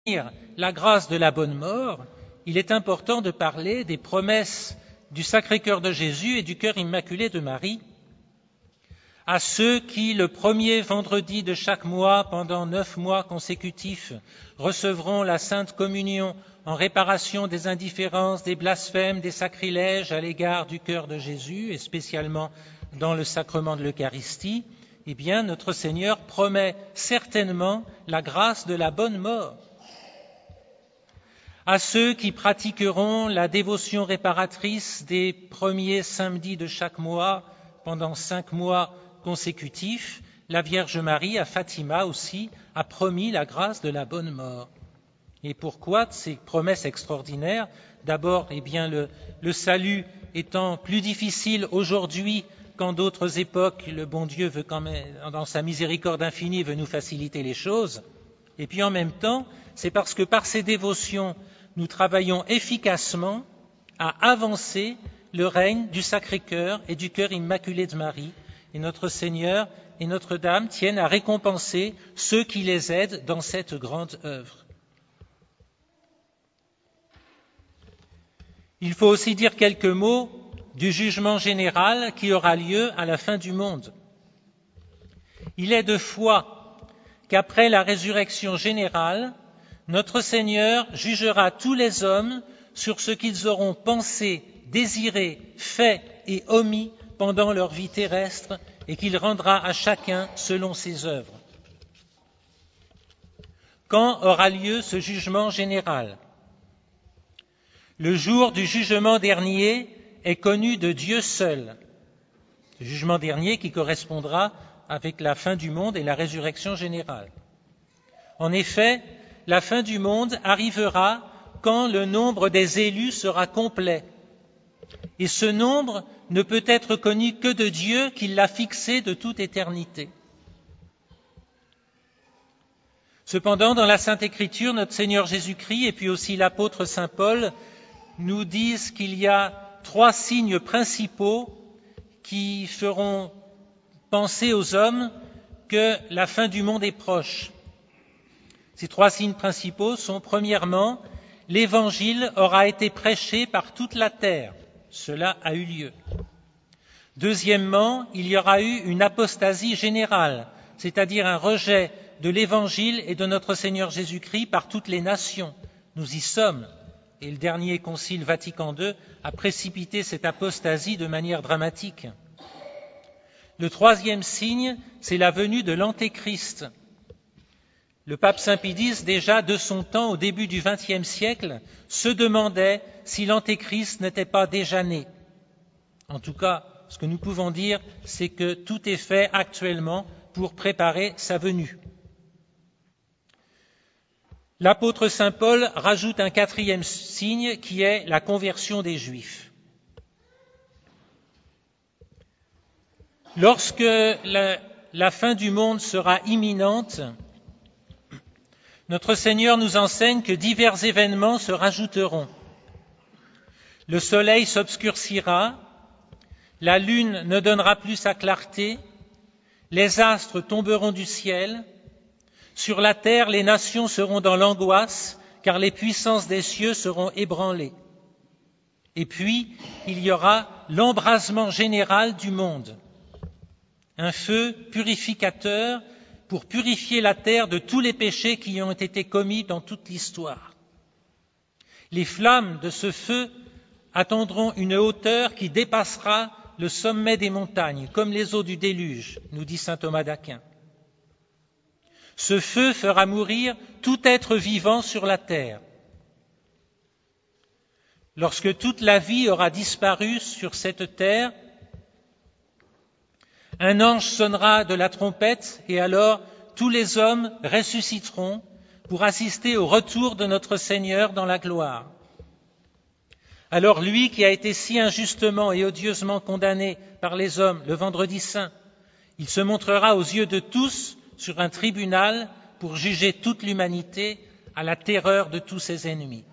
la grâce de la bonne mort, il est important de parler des promesses du Sacré-Cœur de Jésus et du Cœur immaculé de Marie à ceux qui, le premier vendredi de chaque mois, pendant 9 mois consécutifs, recevront la Sainte Communion en réparation des indifférences, des blasphèmes, des sacrilèges à l'égard du Cœur de Jésus, et spécialement dans le sacrement de l'Eucharistie, eh bien, notre Seigneur promet certainement la grâce de la bonne mort. À ceux qui pratiqueront la dévotion réparatrice des premiers samedis de chaque mois pendant 5 mois consécutifs, la Vierge Marie à Fatima aussi a promis la grâce de la bonne mort. Et pourquoi ces promesses extraordinaires? D'abord, eh bien, le salut étant plus difficile aujourd'hui qu'en d'autres époques, le bon Dieu veut quand même, dans sa miséricorde infinie, veut nous faciliter les choses. Et puis en même temps, c'est parce que par ces dévotions, nous travaillons efficacement à avancer le règne du Sacré-Cœur et du Cœur immaculé de Marie. Et notre Seigneur et Notre-Dame tiennent à récompenser ceux qui les aident dans cette grande œuvre. Il faut aussi dire quelques mots du jugement général qui aura lieu à la fin du monde. Il est de foi qu'après la résurrection générale, notre Seigneur jugera tous les hommes sur ce qu'ils auront pensé, désiré, fait et omis pendant leur vie terrestre et qu'il rendra à chacun selon ses œuvres. Quand aura lieu ce jugement général? Le jour du jugement dernier est connu de Dieu seul. Le jugement dernier qui correspondra avec la fin du monde et la résurrection générale. En effet, la fin du monde arrivera quand le nombre des élus sera complet. Et ce nombre ne peut être connu que de Dieu qui l'a fixé de toute éternité. Cependant, dans la Sainte Écriture, notre Seigneur Jésus-Christ et puis aussi l'apôtre Saint Paul nous disent qu'il y a 3 signes principaux qui feront penser aux hommes que la fin du monde est proche. Ces 3 signes principaux sont, premièrement, l'Évangile aura été prêché par toute la terre. Cela a eu lieu. Deuxièmement, il y aura eu une apostasie générale, c'est-à-dire un rejet de l'Évangile et de notre Seigneur Jésus-Christ par toutes les nations. Nous y sommes. Et le dernier Concile Vatican II a précipité cette apostasie de manière dramatique. Le 3e signe, c'est la venue de l'Antéchrist. Le pape Saint Pie X, déjà de son temps, au début du XXe siècle, se demandait si l'Antéchrist n'était pas déjà né. En tout cas, ce que nous pouvons dire, c'est que tout est fait actuellement pour préparer sa venue. L'apôtre Saint Paul rajoute un 4e signe qui est la conversion des Juifs. Lorsque la fin du monde sera imminente, notre Seigneur nous enseigne que divers événements se rajouteront. Le soleil s'obscurcira, la lune ne donnera plus sa clarté, les astres tomberont du ciel. Sur la terre, les nations seront dans l'angoisse, car les puissances des cieux seront ébranlées. Et puis, il y aura l'embrasement général du monde. Un feu purificateur pour purifier la terre de tous les péchés qui ont été commis dans toute l'histoire. Les flammes de ce feu atteindront une hauteur qui dépassera le sommet des montagnes, comme les eaux du déluge, nous dit saint Thomas d'Aquin. Ce feu fera mourir tout être vivant sur la terre. Lorsque toute la vie aura disparu sur cette terre, un ange sonnera de la trompette et alors tous les hommes ressusciteront pour assister au retour de notre Seigneur dans la gloire. Alors lui qui a été si injustement et odieusement condamné par les hommes le vendredi saint, il se montrera aux yeux de tous sur un tribunal pour juger toute l'humanité à la terreur de tous ses ennemis.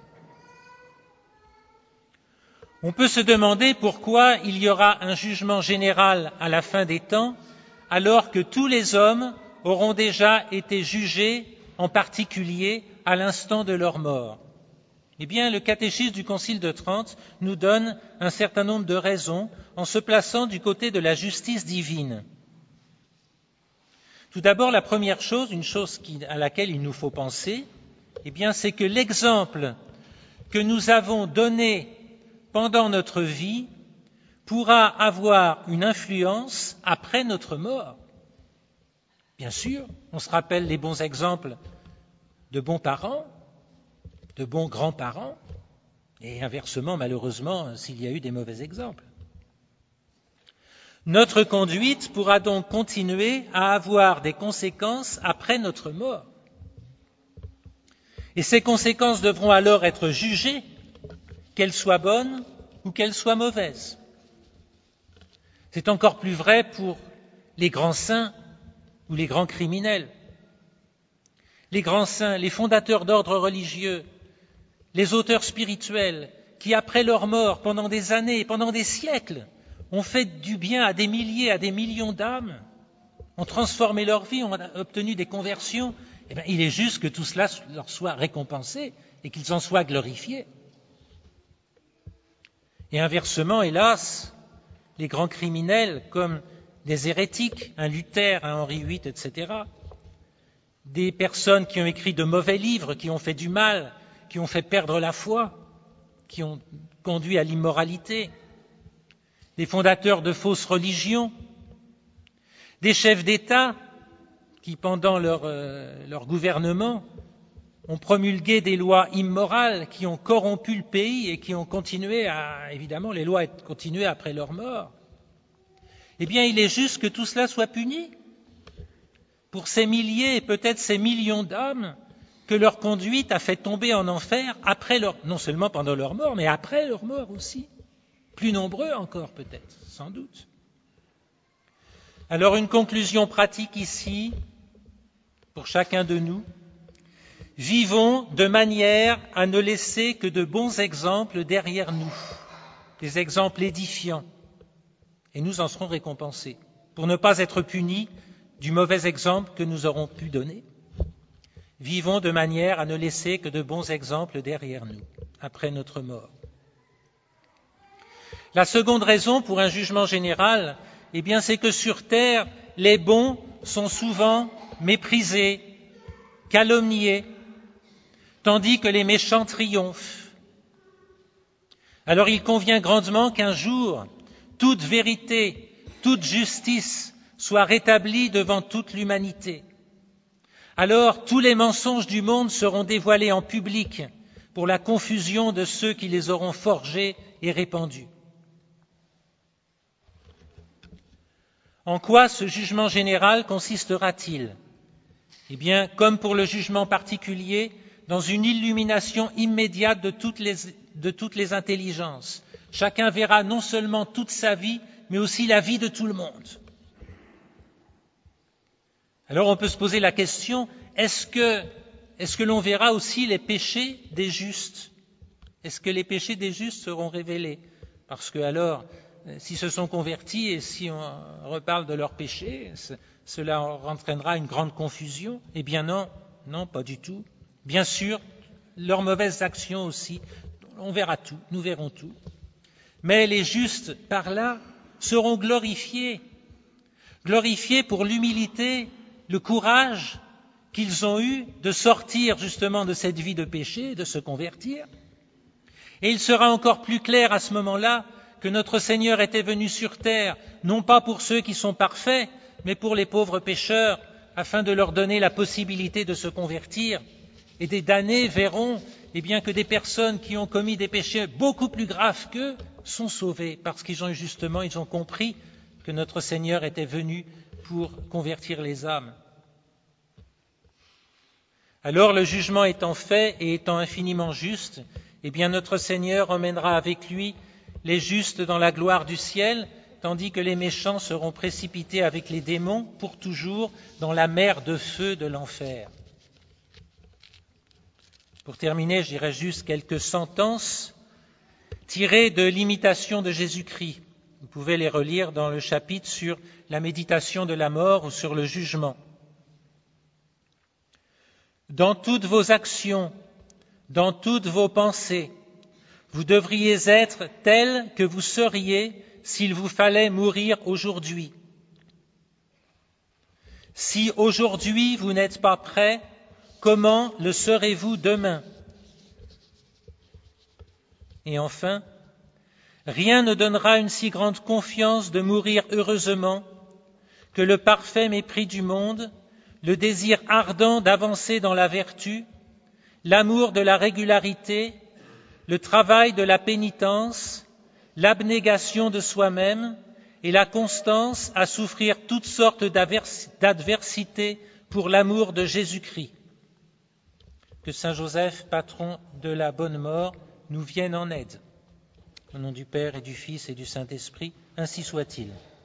On peut se demander pourquoi il y aura un jugement général à la fin des temps, alors que tous les hommes auront déjà été jugés en particulier à l'instant de leur mort? Eh bien, le catéchisme du Concile de Trente nous donne un certain nombre de raisons en se plaçant du côté de la justice divine. Tout d'abord, la première chose, une chose à laquelle il nous faut penser, eh bien, c'est que l'exemple que nous avons donné pendant notre vie pourra avoir une influence après notre mort. Bien sûr, on se rappelle les bons exemples de bons parents, de bons grands-parents, et inversement, malheureusement, s'il y a eu des mauvais exemples. Notre conduite pourra donc continuer à avoir des conséquences après notre mort. Et ces conséquences devront alors être jugées, qu'elles soient bonnes ou qu'elles soient mauvaises. C'est encore plus vrai pour les grands saints ou les grands criminels. Les grands saints, les fondateurs d'ordres religieux, les auteurs spirituels qui, après leur mort, pendant des années, pendant des siècles, ont fait du bien à des milliers, à des millions d'âmes, ont transformé leur vie, ont obtenu des conversions, eh bien, il est juste que tout cela leur soit récompensé et qu'ils en soient glorifiés. Et inversement, hélas, les grands criminels comme des hérétiques, un Luther, un Henri VIII, etc., des personnes qui ont écrit de mauvais livres, qui ont fait du mal, qui ont fait perdre la foi, qui ont conduit à l'immoralité, des fondateurs de fausses religions, des chefs d'État qui, pendant leur gouvernement, ont promulgué des lois immorales qui ont corrompu le pays et qui ont continué évidemment, les lois ont continué après leur mort. Eh bien, il est juste que tout cela soit puni pour ces milliers et peut-être ces millions d'âmes que leur conduite a fait tomber en enfer non seulement pendant leur mort, mais après leur mort aussi. Plus nombreux encore peut-être, sans doute. Alors une conclusion pratique ici, pour chacun de nous. Vivons de manière à ne laisser que de bons exemples derrière nous, des exemples édifiants, et nous en serons récompensés, pour ne pas être punis du mauvais exemple que nous aurons pu donner. Vivons de manière à ne laisser que de bons exemples derrière nous, après notre mort. La seconde raison pour un jugement général, eh bien, c'est que sur terre, les bons sont souvent méprisés, calomniés, tandis que les méchants triomphent. Alors il convient grandement qu'un jour, toute vérité, toute justice soit rétablie devant toute l'humanité. Alors tous les mensonges du monde seront dévoilés en public pour la confusion de ceux qui les auront forgés et répandus. En quoi ce jugement général consistera-t-il ? Eh bien, comme pour le jugement particulier, dans une illumination immédiate de toutes les intelligences. Chacun verra non seulement toute sa vie, mais aussi la vie de tout le monde. Alors on peut se poser la question, est-ce que l'on verra aussi les péchés des justes ? Est-ce que les péchés des justes seront révélés ? Parce que alors, s'ils se sont convertis et si on reparle de leurs péchés, cela entraînera une grande confusion. Eh bien non, pas du tout. Bien sûr, leurs mauvaises actions aussi, on verra tout, nous verrons tout. Mais les justes, par là, seront glorifiés pour l'humilité, le courage qu'ils ont eu de sortir justement de cette vie de péché, de se convertir. Et il sera encore plus clair à ce moment-là que notre Seigneur était venu sur terre, non pas pour ceux qui sont parfaits, mais pour les pauvres pécheurs, afin de leur donner la possibilité de se convertir. Et des damnés verront que des personnes qui ont commis des péchés beaucoup plus graves qu'eux sont sauvées, parce qu'ils ont compris que notre Seigneur était venu pour convertir les âmes. Alors le jugement étant fait et étant infiniment juste, notre Seigneur emmènera avec lui les justes dans la gloire du ciel, tandis que les méchants seront précipités avec les démons pour toujours dans la mer de feu de l'enfer. Pour terminer, je dirais juste quelques sentences tirées de l'imitation de Jésus-Christ. Vous pouvez les relire dans le chapitre sur la méditation de la mort ou sur le jugement. Dans toutes vos actions, dans toutes vos pensées, vous devriez être tel que vous seriez s'il vous fallait mourir aujourd'hui. Si aujourd'hui vous n'êtes pas prêt, comment le serez-vous demain? Et enfin, rien ne donnera une si grande confiance de mourir heureusement que le parfait mépris du monde, le désir ardent d'avancer dans la vertu, l'amour de la régularité, le travail de la pénitence, l'abnégation de soi-même et la constance à souffrir toutes sortes d'adversités pour l'amour de Jésus-Christ. Que Saint Joseph, patron de la bonne mort, nous vienne en aide. Au nom du Père et du Fils et du Saint-Esprit, ainsi soit-il.